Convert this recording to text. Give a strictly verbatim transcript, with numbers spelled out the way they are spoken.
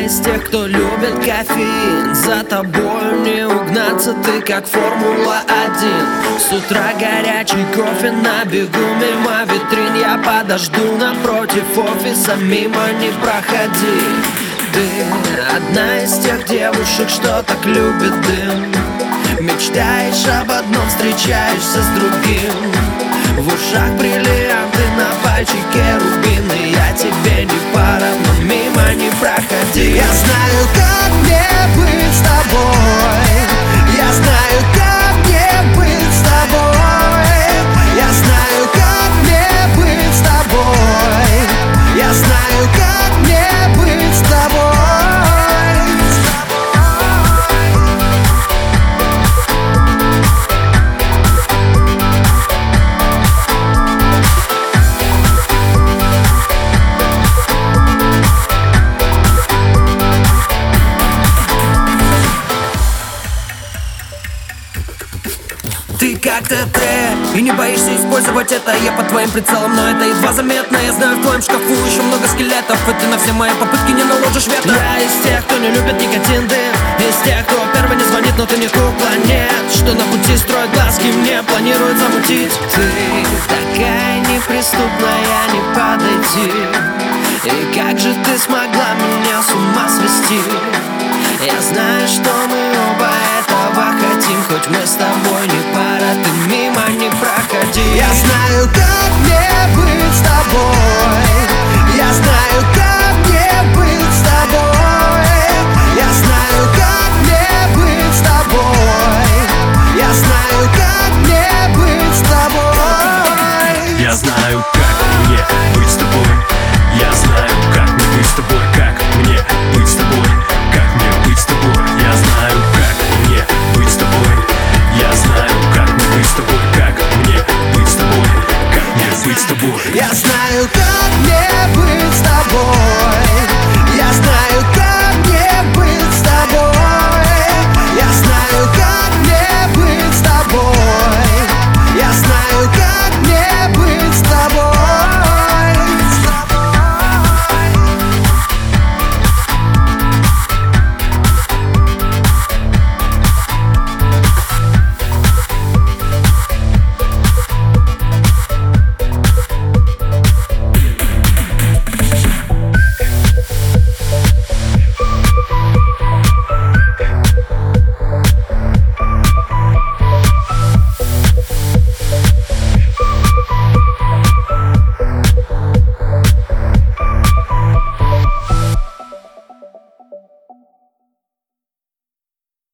из тех, кто любит кофеин. За тобою не угнаться, ты как Формула один. С утра горячий кофе на бегу мимо витрин. Я подожду напротив офиса, мимо не проходи. Ты одна из тех девушек, что так любит дым. Мечтаешь об одном, встречаешься с другим. В ушах бриллианты, на пальчике рубины. Я тебе не пара, но мимо не проходи. Я знаю, как мне быть с тобой. Я знаю, как мне быть с тобой. Я знаю, как мне быть с тобой. Я знаю, как мне быть с тобой. Ты как ТТ, и не боишься использовать это. Я под твоим прицелом, но это едва заметно. Я знаю, в твоем шкафу еще много скелетов, и ты на все мои попытки не наложишь вето. Я из тех, кто не любит никотин, дым. Из тех, кто первый не звонит, но ты не кукла, нет. Что на пути строит глазки, мне планирует замутить. Ты такая неприступная, не подойти. И как же ты смогла меня с ума свести? Я знаю, что мы оба этого хотим, хоть мы с тобой не